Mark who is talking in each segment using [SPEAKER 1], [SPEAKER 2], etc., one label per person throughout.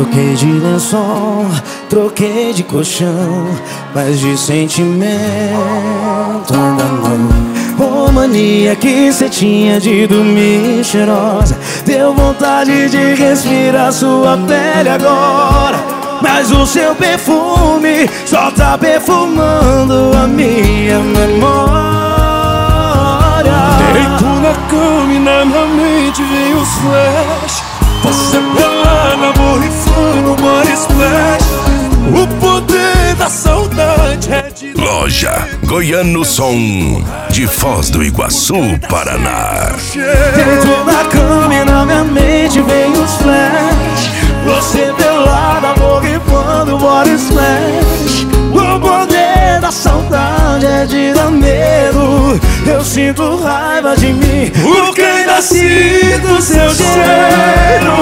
[SPEAKER 1] Troquei de lençol, troquei de colchão, mas de sentimento ainda não. Ô mania que cê tinha de dormir cheirosa, deu vontade de respirar sua pele agora. Mas o seu perfume só tá perfumando a minha memória.
[SPEAKER 2] Deito na cama e na minha mente vem os flash. Você pelada, borrifando, body splash. O poder da saudade é de...
[SPEAKER 3] Loja Goiano Som, de Foz do Iguaçu, Paraná.
[SPEAKER 1] Deito na cama e na minha mente vem os flash. Você pelada, borrifando, body splash. O poder da saudade é de dar medo. Eu sinto raiva de mim, porque ainda sinto seu cheiro.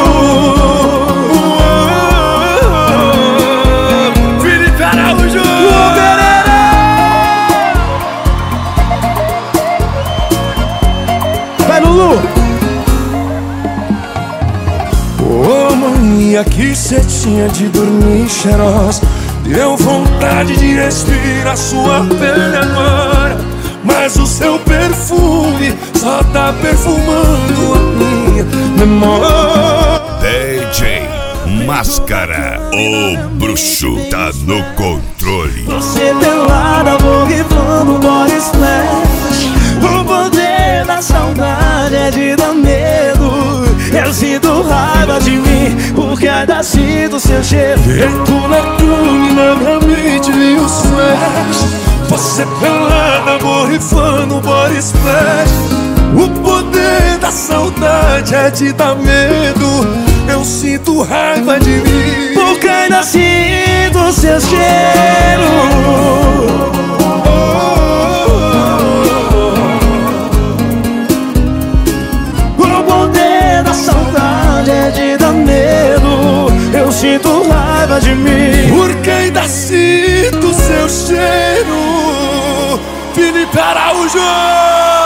[SPEAKER 2] Felipe Araújo!
[SPEAKER 1] Vai, Lulu!
[SPEAKER 2] Ô mania que cê tinha de dormir cheirosa, deu vontade de respirar sua pele agora. Mas o seu perfume só tá perfumando a minha memória.
[SPEAKER 3] DJ Máscara, o bruxo tá no controle.
[SPEAKER 1] Você pelada, borrifando, body splash. O poder da saudade é de dar medo. Eu sinto raiva de mim, porque ainda sinto seu cheiro.
[SPEAKER 2] Deito na cama e na minha mente vem os flash. Você pelada, borrifando, body splash. O poder da saudade é de dar medo. Eu sinto raiva de mim,
[SPEAKER 1] porque ainda sinto seu cheiro. O poder da saudade é de dar medo. Eu sinto raiva de mim,
[SPEAKER 2] porque ainda sinto seu cheiro. Felipe Araújo!